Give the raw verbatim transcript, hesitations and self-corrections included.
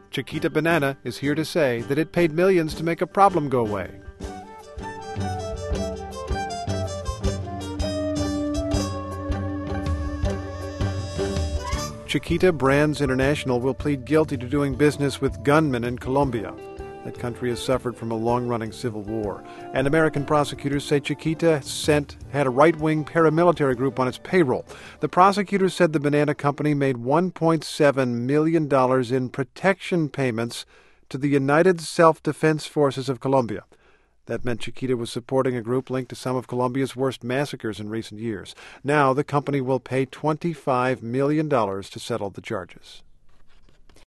Chiquita Banana is here to say that it paid millions to make a problem go away. Chiquita Brands International will plead guilty to doing business with gunmen in Colombia. That country has suffered from a long-running civil war. And American prosecutors say Chiquita sent had a right-wing paramilitary group on its payroll. The prosecutors said the banana company made one point seven million dollars in protection payments to the United Self-Defense Forces of Colombia. That meant Chiquita was supporting a group linked to some of Colombia's worst massacres in recent years. Now the company will pay twenty-five million dollars to settle the charges.